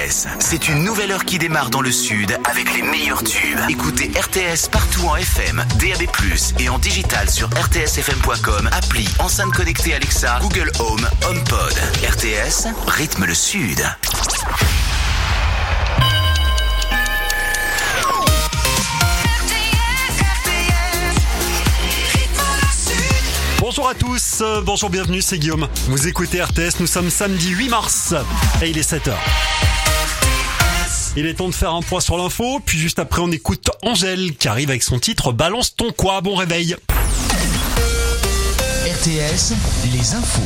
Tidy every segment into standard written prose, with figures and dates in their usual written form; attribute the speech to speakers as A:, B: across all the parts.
A: RTS. C'est une nouvelle heure qui démarre dans le sud avec les meilleurs tubes. Écoutez RTS partout en FM, DAB+, et en digital sur rtsfm.com, appli, enceinte connectée Alexa, Google Home, HomePod. RTS, rythme le sud.
B: Bonjour à tous, bonjour, bienvenue, c'est Guillaume. Vous écoutez RTS, nous sommes samedi 8 mars et il est 7h. Il est temps de faire un point sur l'info, puis juste après on écoute Angèle qui arrive avec son titre Balance ton quoi, bon réveil.
C: RTS, les infos.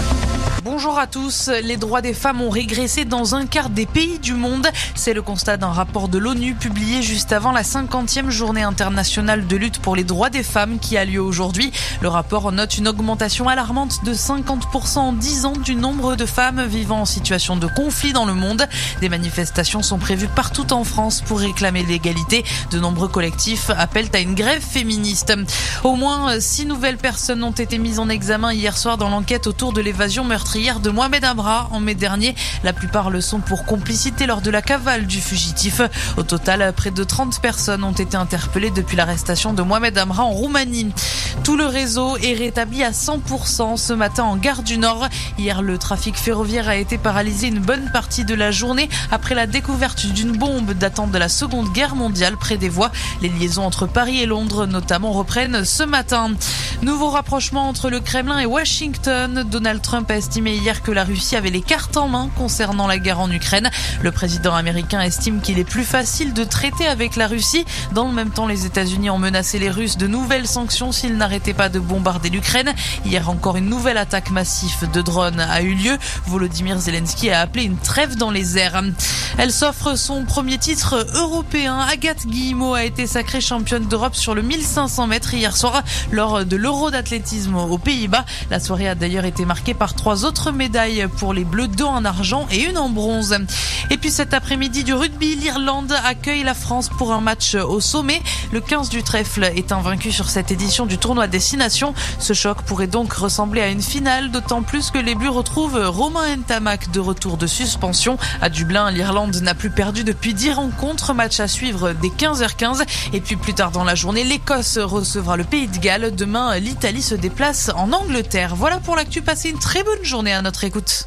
D: Bonjour à tous. Les droits des femmes ont régressé dans un quart des pays du monde. C'est le constat d'un rapport de l'ONU publié juste avant la 50e journée internationale de lutte pour les droits des femmes qui a lieu aujourd'hui. Le rapport note une augmentation alarmante de 50% en 10 ans du nombre de femmes vivant en situation de conflit dans le monde. Des manifestations sont prévues partout en France pour réclamer l'égalité. De nombreux collectifs appellent à une grève féministe. Au moins 6 nouvelles personnes ont été mises en examen hier soir dans l'enquête autour de l'évasion meurtrière de Mohamed Amra en mai dernier. La plupart le sont pour complicité lors de la cavale du fugitif. Au total, près de 30 personnes ont été interpellées depuis l'arrestation de Mohamed Amra en Roumanie. Tout le réseau est rétabli à 100% ce matin en gare du Nord. Hier, le trafic ferroviaire a été paralysé une bonne partie de la journée après la découverte d'une bombe datant de la Seconde Guerre mondiale près des voies. Les liaisons entre Paris et Londres notamment reprennent ce matin. Nouveau rapprochement entre le Kremlin et Washington. Donald Trump a estimé hier que la Russie avait les cartes en main concernant la guerre en Ukraine. Le président américain estime qu'il est plus facile de traiter avec la Russie. Dans le même temps, les États-Unis ont menacé les Russes de nouvelles sanctions s'ils n'arrêtaient pas de bombarder l'Ukraine. Hier encore, une nouvelle attaque massive de drones a eu lieu. Volodymyr Zelensky a appelé une trêve dans les airs. Elle s'offre son premier titre européen. Agathe Guillemot a été sacrée championne d'Europe sur le 1500 mètres hier soir lors de l'Euro d'athlétisme aux Pays-Bas. La soirée a d'ailleurs été marquée par 3 autres médailles pour les Bleus, 2 en argent et 1 en bronze. Et puis cet après-midi du rugby, l'Irlande accueille la France pour un match au sommet. Le 15 du trèfle est invaincu sur cette édition du tournoi Destination. Ce choc pourrait donc ressembler à une finale, d'autant plus que les Bleus retrouvent Romain Ntamak de retour de suspension. À Dublin, l'Irlande n'a plus perdu depuis 10 rencontres. Match à suivre dès 15h15. Et puis plus tard dans la journée, l'Écosse recevra le Pays de Galles. Demain, l'Italie se déplace en Angleterre. Voilà pour l'actu. Passez une très bonne journée à notre écoute.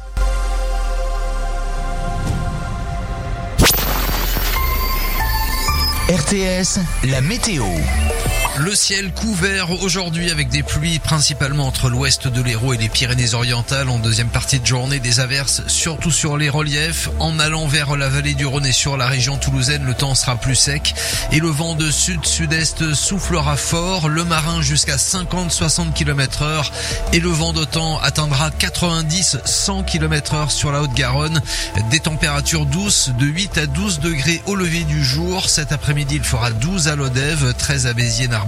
C: RTS, la météo.
E: Le ciel couvert aujourd'hui avec des pluies principalement entre l'ouest de l'Hérault et les Pyrénées-Orientales. En deuxième partie de journée, des averses surtout sur les reliefs. En allant vers la vallée du Rhône et sur la région toulousaine, le temps sera plus sec et le vent de sud-sud-est soufflera fort. Le marin jusqu'à 50-60 km/h et le vent d'OTAN atteindra 90-100 km/h sur la Haute-Garonne. Des températures douces de 8 à 12 degrés au lever du jour. Cet après-midi, il fera 12 à Lodève, 13 à Béziers-Narbonne